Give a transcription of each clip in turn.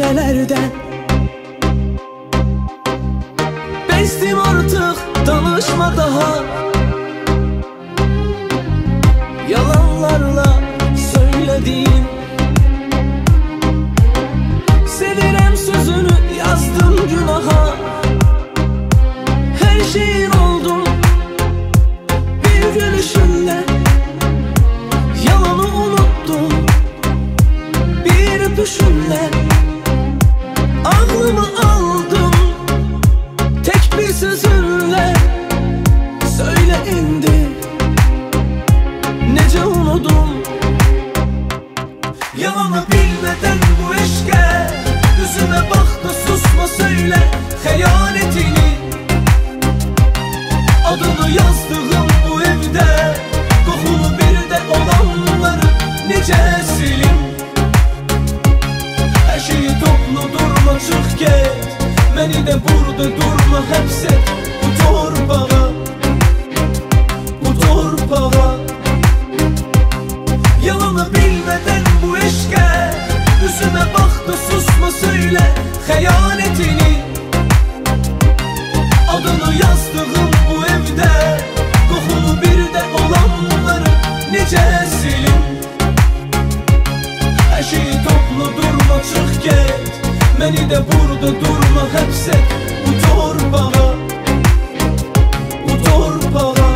cümlelerden. Bezdim artık, danışma daha. Yalanlarla söylediğin sevirem sözünü yazdım günaha. Her şeyin oldum bir gülüşünle. Yalanı unuttum bir öpüşünle. Aklımı aldım tek bir sözünle. Söyle indi nece unudum. Yalanı bilmeden bu eşke yüzüme bak da susma söyle hayanetini. Adını yazdığım bu evde kokulu bir de olanları nice silim. Her şeyi toplu durma çık git. Beni de burada durma hepset bu torpağa, bu torpağa. Yalanı bilmeden bu eşke yüzüme bak da susma söyle hayanetini. Adını yazdığım bu evde kokulu bir de olanları nice silim. Her şeyi toplu durma çık git. Beni de burada durma hepset bu torpağa, bu torpağa.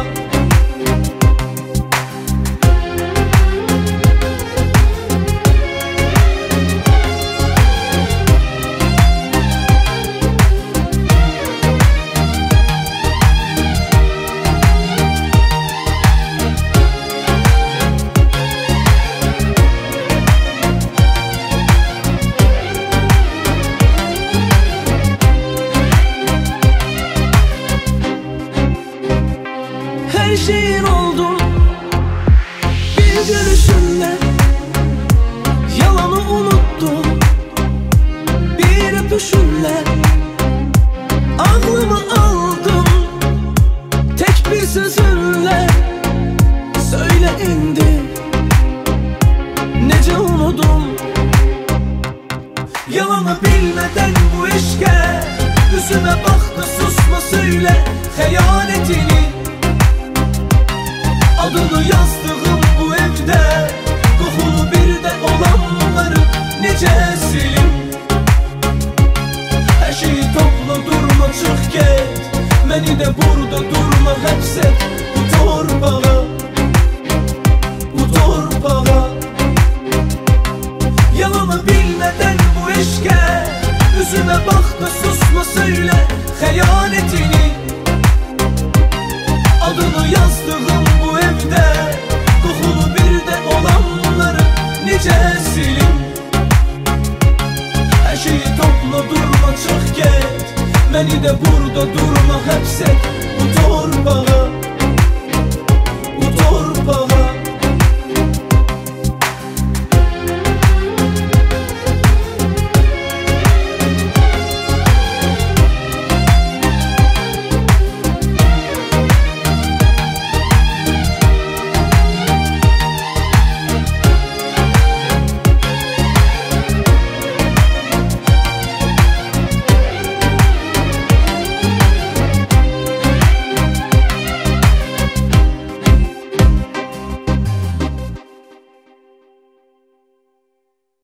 Her şeyin oldum bir gülüşünle. Yalanı unuttum bir öpüşünle. Aklımı aldım tek bir sözünle. Söyle indi nece unudum. Yalanı bilmeden bu eşke yüzüme bak da susma söyle hayanetini. Adını yazdığım bu evde kokulu bir de olanları nice silim. Her şeyi topla durma çık git. Beni de burada durma hepset bu torpağa, bu torpağa. Yalanı bilmeden bu eşke yüzüme bak da susma söyle hayanetini. Adını yazdığım bu evde kokulu bir de olanları nice silim. Her şeyi topla durma çık git. Beni de burada durma hepset bu torpağa,